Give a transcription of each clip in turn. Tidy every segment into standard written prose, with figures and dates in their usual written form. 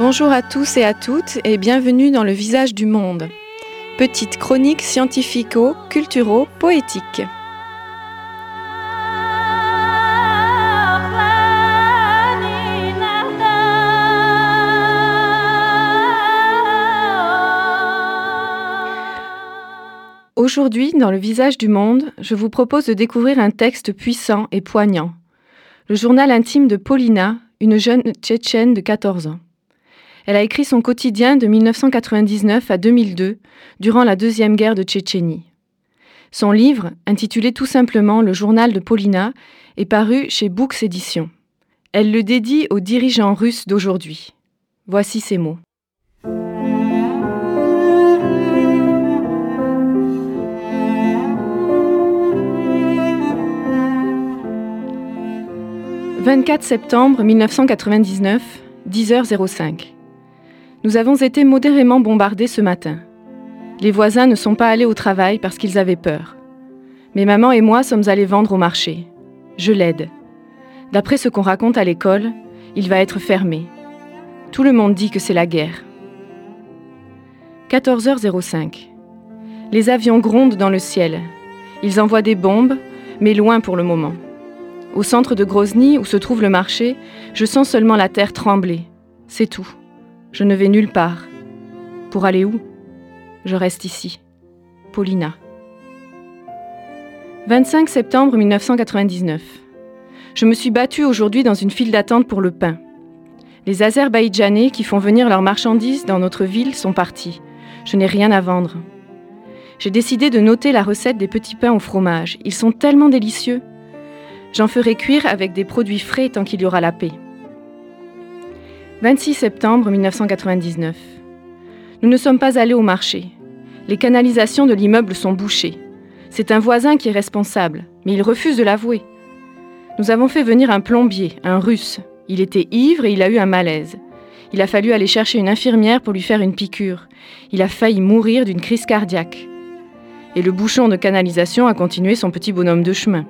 Bonjour à tous et à toutes et bienvenue dans Le Visage du Monde. Petite chronique scientifico-culturo-poétique. Aujourd'hui, dans Le Visage du Monde, je vous propose de découvrir un texte puissant et poignant. Le journal intime de Polina, une jeune Tchétchène de 14 ans. Elle a écrit son quotidien de 1999 à 2002, durant la Deuxième Guerre de Tchétchénie. Son livre, intitulé tout simplement Le journal de Polina, est paru chez Books Éditions. Elle le dédie aux dirigeants russes d'aujourd'hui. Voici ses mots. « 24 septembre 1999, 10h05. Nous avons été modérément bombardés ce matin. Les voisins ne sont pas allés au travail parce qu'ils avaient peur. Mais maman et moi sommes allés vendre au marché. Je l'aide. D'après ce qu'on raconte à l'école, il va être fermé. Tout le monde dit que c'est la guerre. 14h05. Les avions grondent dans le ciel. Ils envoient des bombes, mais loin pour le moment. Au centre de Grozny, où se trouve le marché, je sens seulement la terre trembler. C'est tout. Je ne vais nulle part. Pour aller où ? Je reste ici. Polina. 25 septembre 1999. Je me suis battue aujourd'hui dans une file d'attente pour le pain. Les Azerbaïdjanais qui font venir leurs marchandises dans notre ville sont partis. Je n'ai rien à vendre. J'ai décidé de noter la recette des petits pains au fromage. Ils sont tellement délicieux. J'en ferai cuire avec des produits frais tant qu'il y aura la paix. 26 septembre 1999. Nous ne sommes pas allés au marché. Les canalisations de l'immeuble sont bouchées. C'est un voisin qui est responsable, mais il refuse de l'avouer. Nous avons fait venir un plombier, un Russe. Il était ivre et il a eu un malaise. Il a fallu aller chercher une infirmière pour lui faire une piqûre. Il a failli mourir d'une crise cardiaque. Et le bouchon de canalisation a continué son petit bonhomme de chemin.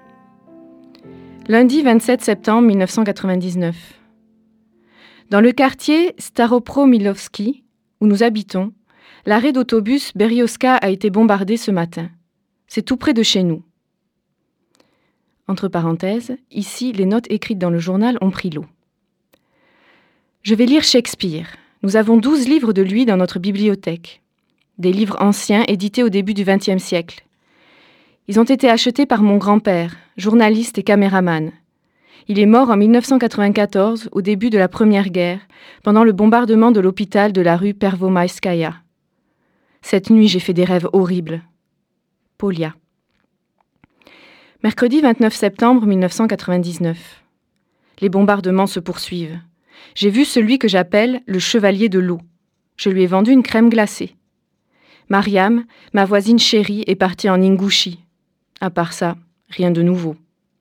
Lundi 27 septembre 1999. Dans le quartier Staropromilovski, où nous habitons, l'arrêt d'autobus Berioska a été bombardé ce matin. C'est tout près de chez nous. Entre parenthèses, ici, les notes écrites dans le journal ont pris l'eau. Je vais lire Shakespeare. Nous avons 12 livres de lui dans notre bibliothèque. Des livres anciens édités au début du XXe siècle. Ils ont été achetés par mon grand-père, journaliste et caméraman. Il est mort en 1994, au début de la Première Guerre, pendant le bombardement de l'hôpital de la rue Pervomaïskaya. Cette nuit, j'ai fait des rêves horribles. Polia. Mercredi 29 septembre 1999. Les bombardements se poursuivent. J'ai vu celui que j'appelle le chevalier de l'eau. Je lui ai vendu une crème glacée. Mariam, ma voisine chérie, est partie en Ingouchie. À part ça, rien de nouveau.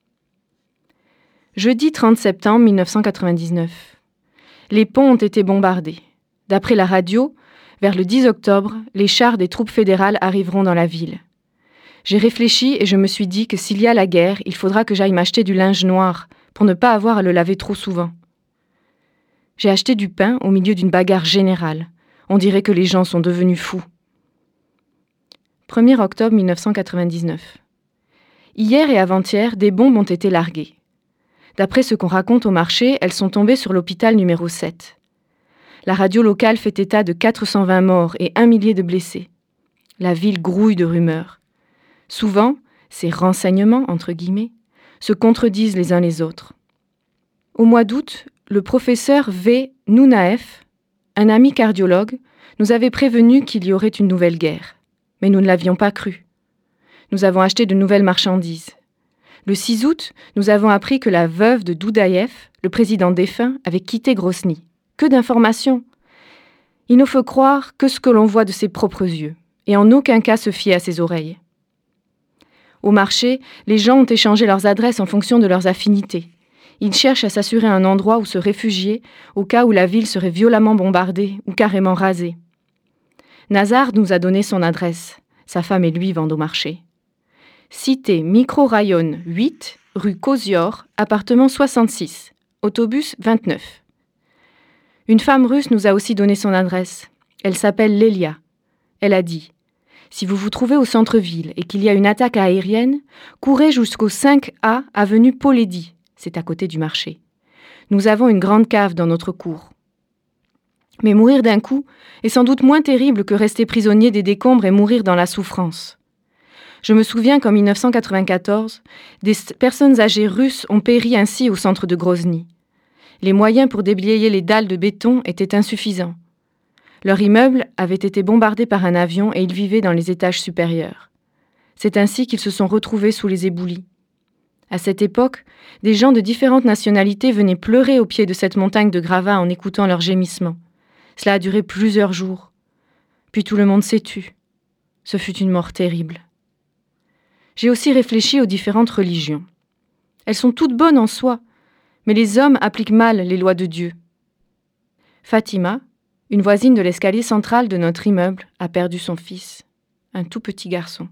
Jeudi 30 septembre 1999. Les ponts ont été bombardés. D'après la radio, vers le 10 octobre, les chars des troupes fédérales arriveront dans la ville. J'ai réfléchi et je me suis dit que s'il y a la guerre, il faudra que j'aille m'acheter du linge noir pour ne pas avoir à le laver trop souvent. J'ai acheté du pain au milieu d'une bagarre générale. On dirait que les gens sont devenus fous. 1er octobre 1999. Hier et avant-hier, des bombes ont été larguées. D'après ce qu'on raconte au marché, elles sont tombées sur l'hôpital numéro 7. La radio locale fait état de 420 morts et 1 millier de blessés. La ville grouille de rumeurs. Souvent, ces « renseignements » entre guillemets, se contredisent les uns les autres. Au mois d'août, le professeur V. Nounaeff, un ami cardiologue, nous avait prévenu qu'il y aurait une nouvelle guerre. Mais nous ne l'avions pas cru. Nous avons acheté de nouvelles marchandises. Le 6 août, nous avons appris que la veuve de Doudaïev, le président défunt, avait quitté Grozny. Que d'informations ! Il ne faut croire que ce que l'on voit de ses propres yeux, et en aucun cas se fier à ses oreilles. Au marché, les gens ont échangé leurs adresses en fonction de leurs affinités. Ils cherchent à s'assurer un endroit où se réfugier au cas où la ville serait violemment bombardée ou carrément rasée. Nazar nous a donné son adresse. Sa femme et lui vendent au marché. Cité micro-rayon 8, rue Kozior, appartement 66, autobus 29. Une femme russe nous a aussi donné son adresse. Elle s'appelle Lélia. Elle a dit « Si vous vous trouvez au centre-ville et qu'il y a une attaque aérienne, courez jusqu'au 5A avenue Paul-Eddy. C'est à côté du marché. Nous avons une grande cave dans notre cour. » Mais mourir d'un coup est sans doute moins terrible que rester prisonnier des décombres et mourir dans la souffrance. Je me souviens qu'en 1994, des personnes âgées russes ont péri ainsi au centre de Grozny. Les moyens pour déblayer les dalles de béton étaient insuffisants. Leur immeuble avait été bombardé par un avion et ils vivaient dans les étages supérieurs. C'est ainsi qu'ils se sont retrouvés sous les éboulis. À cette époque, des gens de différentes nationalités venaient pleurer au pied de cette montagne de gravats en écoutant leurs gémissements. Cela a duré plusieurs jours. Puis tout le monde s'est tu. Ce fut une mort terrible. J'ai aussi réfléchi aux différentes religions. Elles sont toutes bonnes en soi, mais les hommes appliquent mal les lois de Dieu. Fatima, une voisine de l'escalier central de notre immeuble, a perdu son fils, un tout petit garçon.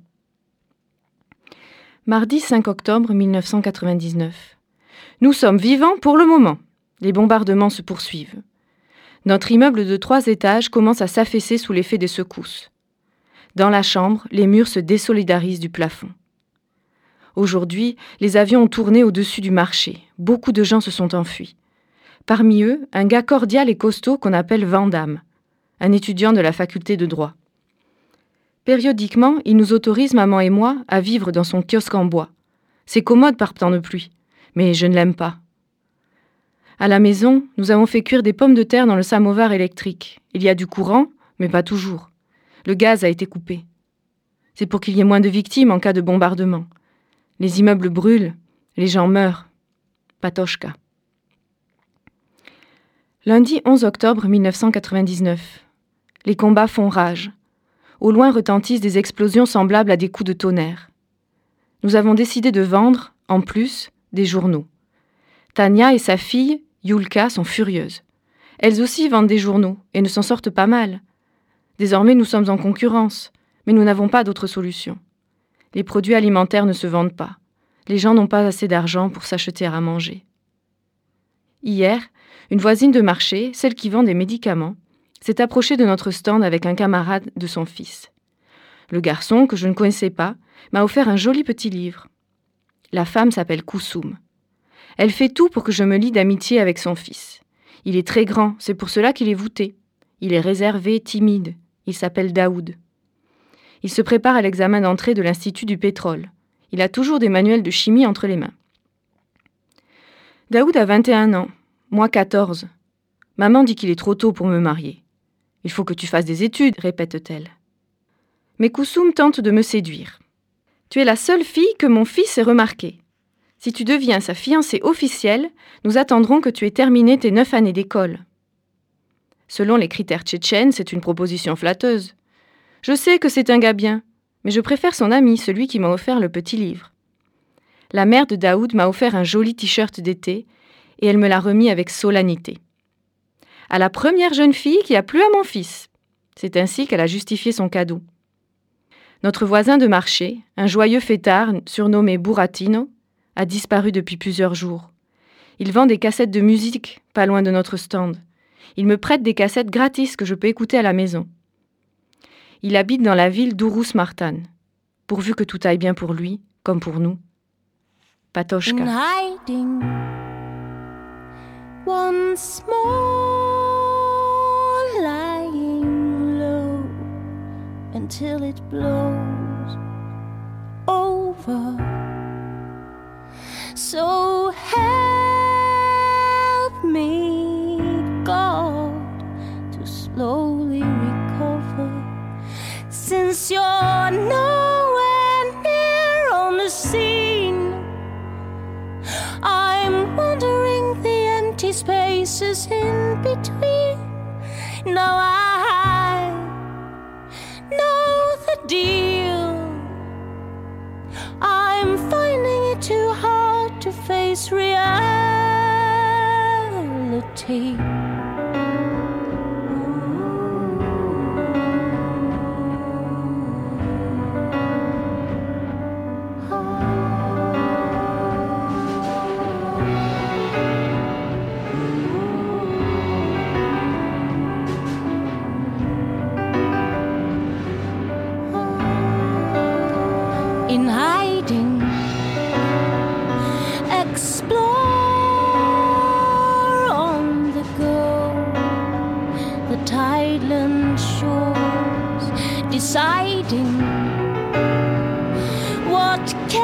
Mardi 5 octobre 1999. Nous sommes vivants pour le moment. Les bombardements se poursuivent. Notre immeuble de 3 étages commence à s'affaisser sous l'effet des secousses. Dans la chambre, les murs se désolidarisent du plafond. Aujourd'hui, les avions ont tourné au-dessus du marché. Beaucoup de gens se sont enfuis. Parmi eux, un gars cordial et costaud qu'on appelle Vandame, un étudiant de la faculté de droit. Périodiquement, il nous autorise, maman et moi, à vivre dans son kiosque en bois. C'est commode par temps de pluie, mais je ne l'aime pas. À la maison, nous avons fait cuire des pommes de terre dans le samovar électrique. Il y a du courant, mais pas toujours. Le gaz a été coupé. C'est pour qu'il y ait moins de victimes en cas de bombardement. Les immeubles brûlent, les gens meurent. Patochka. Lundi 11 octobre 1999. Les combats font rage. Au loin retentissent des explosions semblables à des coups de tonnerre. Nous avons décidé de vendre, en plus, des journaux. Tania et sa fille, Yulka, sont furieuses. Elles aussi vendent des journaux et ne s'en sortent pas mal. Désormais, nous sommes en concurrence, mais nous n'avons pas d'autre solution. Les produits alimentaires ne se vendent pas. Les gens n'ont pas assez d'argent pour s'acheter à manger. Hier, une voisine de marché, celle qui vend des médicaments, s'est approchée de notre stand avec un camarade de son fils. Le garçon, que je ne connaissais pas, m'a offert un joli petit livre. La femme s'appelle Koussoum. Elle fait tout pour que je me lie d'amitié avec son fils. Il est très grand, c'est pour cela qu'il est voûté. Il est réservé, timide. Il s'appelle Daoud. Il se prépare à l'examen d'entrée de l'Institut du pétrole. Il a toujours des manuels de chimie entre les mains. Daoud a 21 ans, moi 14. Maman dit qu'il est trop tôt pour me marier. Il faut que tu fasses des études, répète-t-elle. Mais Koussoum tente de me séduire. Tu es la seule fille que mon fils ait remarquée. Si tu deviens sa fiancée officielle, nous attendrons que tu aies terminé tes 9 années d'école. Selon les critères tchétchènes, c'est une proposition flatteuse. Je sais que c'est un gars bien, mais je préfère son ami, celui qui m'a offert le petit livre. La mère de Daoud m'a offert un joli t-shirt d'été et elle me l'a remis avec solennité. À la première jeune fille qui a plu à mon fils. C'est ainsi qu'elle a justifié son cadeau. Notre voisin de marché, un joyeux fêtard surnommé Buratino, a disparu depuis plusieurs jours. Il vend des cassettes de musique pas loin de notre stand. Il me prête des cassettes gratis que je peux écouter à la maison. Il habite dans la ville d'Urus Martan. Pourvu que tout aille bien pour lui, comme pour nous. Patochka. In hiding, once more lying low until it blows over. So help me, God, to slowly recover. Since you're nowhere near on the scene, I'm wondering the empty spaces in between. Now I know the deal. I'm finding it too hard to face reality. deciding what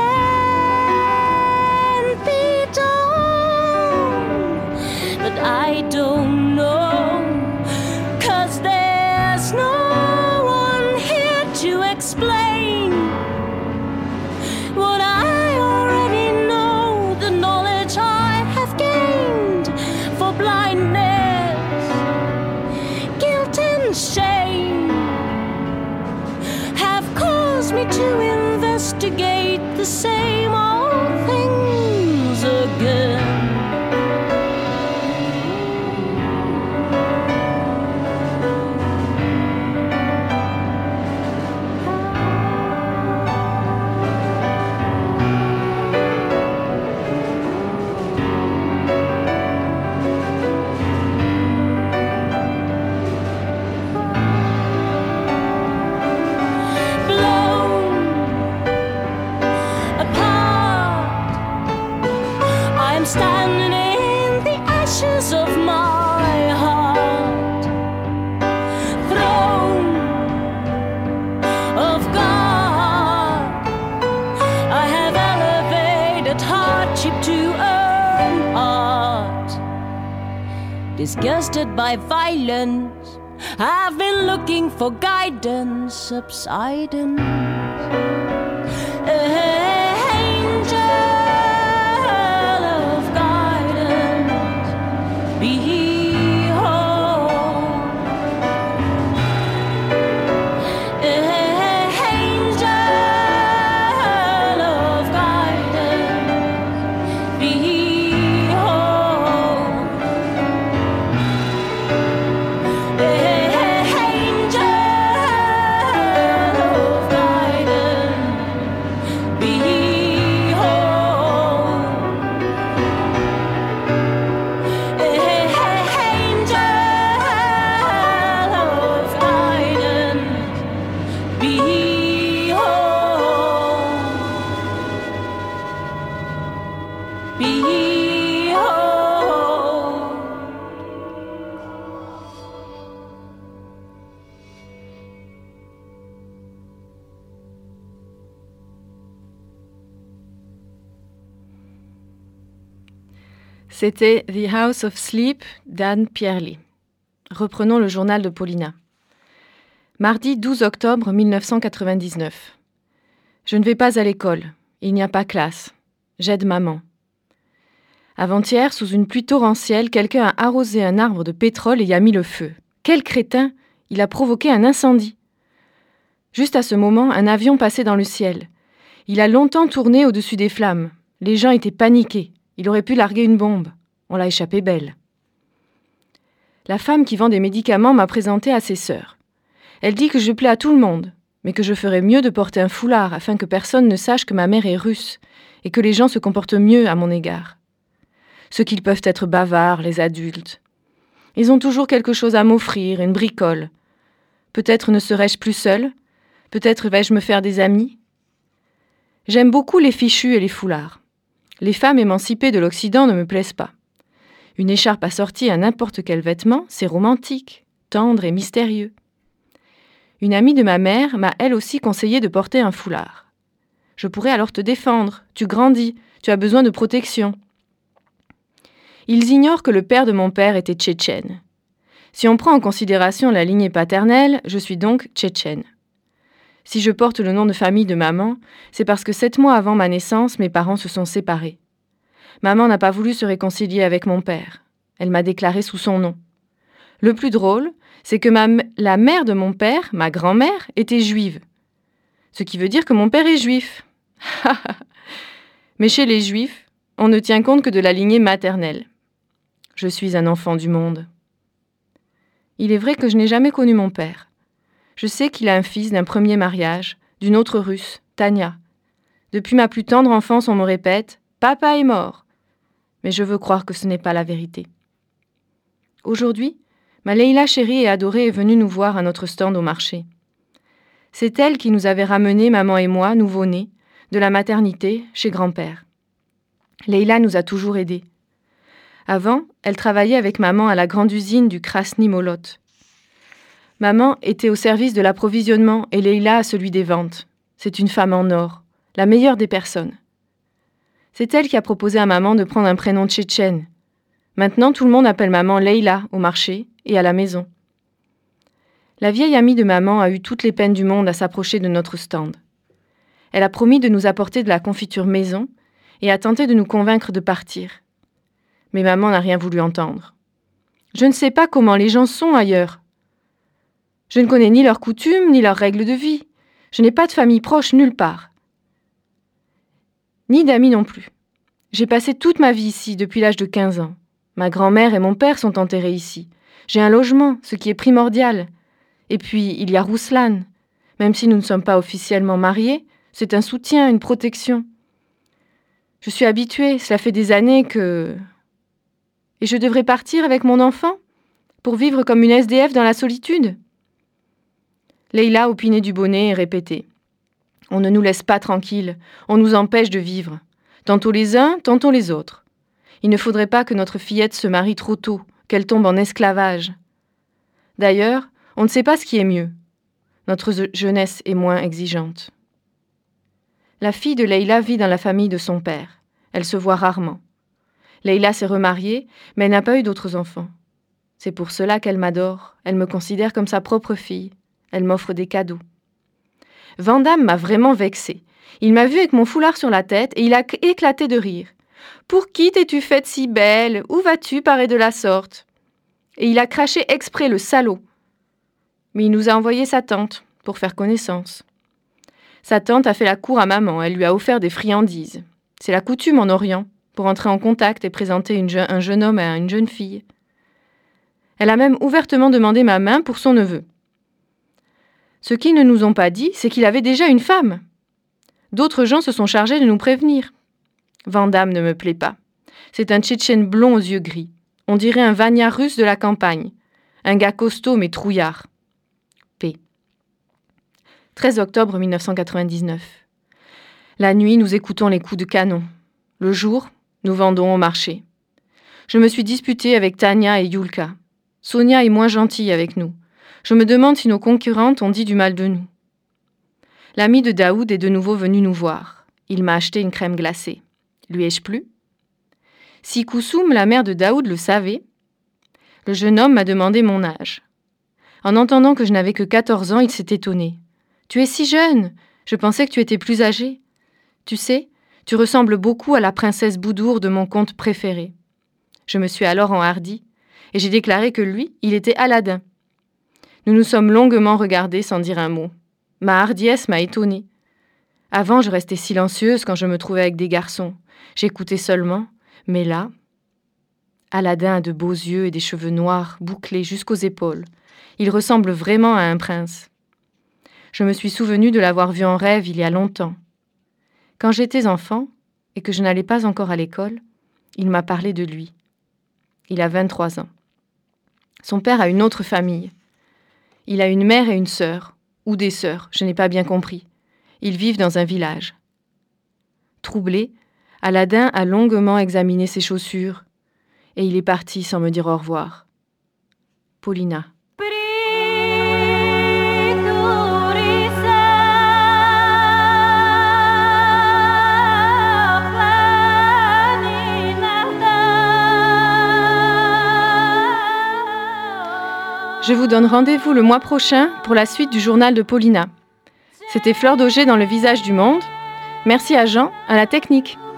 can be done, but I don't know, 'cause there's no one here to explain what I already know, the knowledge I have gained. For blindness, guilt and shame have caused me to investigate the same old things again. Standing in the ashes of my heart, throne of God, I have elevated hardship to earn art. Disgusted by violence, I've been looking for guidance, subsidence. C'était The House of Sleep d'Anne Pierley. Reprenons le journal de Paulina. Mardi 12 octobre 1999. Je ne vais pas à l'école. Il n'y a pas classe. J'aide maman. Avant-hier, sous une pluie torrentielle, quelqu'un a arrosé un arbre de pétrole et y a mis le feu. Quel crétin! Il a provoqué un incendie. Juste à ce moment, un avion passait dans le ciel. Il a longtemps tourné au-dessus des flammes. Les gens étaient paniqués. Il aurait pu larguer une bombe. On l'a échappé belle. La femme qui vend des médicaments m'a présenté à ses sœurs. Elle dit que je plais à tout le monde, mais que je ferais mieux de porter un foulard afin que personne ne sache que ma mère est russe et que les gens se comportent mieux à mon égard. Ceux qu'ils peuvent être bavards, les adultes. Ils ont toujours quelque chose à m'offrir, une bricole. Peut-être ne serais-je plus seule. Peut-être vais-je me faire des amis. J'aime beaucoup les fichus et les foulards. Les femmes émancipées de l'Occident ne me plaisent pas. Une écharpe assortie à n'importe quel vêtement, c'est romantique, tendre et mystérieux. Une amie de ma mère m'a elle aussi conseillé de porter un foulard. Je pourrais alors te défendre, tu grandis, tu as besoin de protection. Ils ignorent que le père de mon père était tchétchène. Si on prend en considération la lignée paternelle, je suis donc tchétchène. Si je porte le nom de famille de maman, c'est parce que 7 mois avant ma naissance, mes parents se sont séparés. Maman n'a pas voulu se réconcilier avec mon père. Elle m'a déclaré sous son nom. Le plus drôle, c'est que la mère de mon père, ma grand-mère, était juive. Ce qui veut dire que mon père est juif. Mais chez les juifs, on ne tient compte que de la lignée maternelle. Je suis un enfant du monde. Il est vrai que je n'ai jamais connu mon père. Je sais qu'il a un fils d'un premier mariage, d'une autre russe, Tania. Depuis ma plus tendre enfance, on me répète « Papa est mort ». Mais je veux croire que ce n'est pas la vérité. Aujourd'hui, ma Leïla chérie et adorée est venue nous voir à notre stand au marché. C'est elle qui nous avait ramenés, maman et moi, nouveau-nés, de la maternité chez grand-père. Leïla nous a toujours aidés. Avant, elle travaillait avec maman à la grande usine du Krasny Molot. Maman était au service de l'approvisionnement et Leïla à celui des ventes. C'est une femme en or, la meilleure des personnes. C'est elle qui a proposé à maman de prendre un prénom tchétchène. Maintenant, tout le monde appelle maman Leïla au marché et à la maison. La vieille amie de maman a eu toutes les peines du monde à s'approcher de notre stand. Elle a promis de nous apporter de la confiture maison et a tenté de nous convaincre de partir. Mais maman n'a rien voulu entendre. Je ne sais pas comment les gens sont ailleurs. Je ne connais ni leurs coutumes, ni leurs règles de vie. Je n'ai pas de famille proche nulle part. Ni d'amis non plus. J'ai passé toute ma vie ici depuis l'âge de 15 ans. Ma grand-mère et mon père sont enterrés ici. J'ai un logement, ce qui est primordial. Et puis, il y a Rouslan. Même si nous ne sommes pas officiellement mariés, c'est un soutien, une protection. Je suis habituée, cela fait des années que... Et je devrais partir avec mon enfant pour vivre comme une SDF dans la solitude. Leïla opinait du bonnet et répétait. On ne nous laisse pas tranquilles, on nous empêche de vivre. Tantôt les uns, tantôt les autres. Il ne faudrait pas que notre fillette se marie trop tôt, qu'elle tombe en esclavage. D'ailleurs, on ne sait pas ce qui est mieux. Notre jeunesse est moins exigeante. La fille de Leïla vit dans la famille de son père. Elle se voit rarement. Leïla s'est remariée, mais elle n'a pas eu d'autres enfants. C'est pour cela qu'elle m'adore. Elle me considère comme sa propre fille. Elle m'offre des cadeaux. Vandame m'a vraiment vexée. Il m'a vue avec mon foulard sur la tête et il a éclaté de rire. « Pour qui t'es-tu faite si belle? Où vas-tu parer de la sorte ?» Et il a craché exprès, le salaud. Mais il nous a envoyé sa tante pour faire connaissance. Sa tante a fait la cour à maman. Elle lui a offert des friandises. C'est la coutume en Orient, pour entrer en contact et présenter un jeune homme à une jeune fille. Elle a même ouvertement demandé ma main pour son neveu. Ce qu'ils ne nous ont pas dit, c'est qu'il avait déjà une femme. D'autres gens se sont chargés de nous prévenir. Vandame ne me plaît pas. C'est un Tchétchène blond aux yeux gris. On dirait un Vanya russe de la campagne. Un gars costaud mais trouillard. P. 13 octobre 1999. La nuit, nous écoutons les coups de canon. Le jour, nous vendons au marché. Je me suis disputée avec Tania et Yulka. Sonia est moins gentille avec nous. Je me demande si nos concurrentes ont dit du mal de nous. L'ami de Daoud est de nouveau venu nous voir. Il m'a acheté une crème glacée. Lui ai-je plu? Si Koussoum, la mère de Daoud, le savait, le jeune homme m'a demandé mon âge. En entendant que je n'avais que 14 ans, il s'est étonné. « Tu es si jeune! Je pensais que tu étais plus âgée. Tu sais, tu ressembles beaucoup à la princesse Boudour de mon conte préféré. » Je me suis alors enhardie et j'ai déclaré que lui, il était Aladdin. Nous nous sommes longuement regardés sans dire un mot. Ma hardiesse m'a étonnée. Avant, je restais silencieuse quand je me trouvais avec des garçons. J'écoutais seulement, mais là... Aladdin a de beaux yeux et des cheveux noirs, bouclés jusqu'aux épaules. Il ressemble vraiment à un prince. Je me suis souvenue de l'avoir vu en rêve il y a longtemps. Quand j'étais enfant, et que je n'allais pas encore à l'école, il m'a parlé de lui. Il a 23 ans. Son père a une autre famille. Il a une mère et une sœur, ou des sœurs, je n'ai pas bien compris. Ils vivent dans un village. Troublé, Aladdin a longuement examiné ses chaussures, et il est parti sans me dire au revoir. Paulina. Je vous donne rendez-vous le mois prochain pour la suite du journal de Paulina. C'était Fleur d'Auger dans Le Visage du Monde. Merci à Jean, à la technique.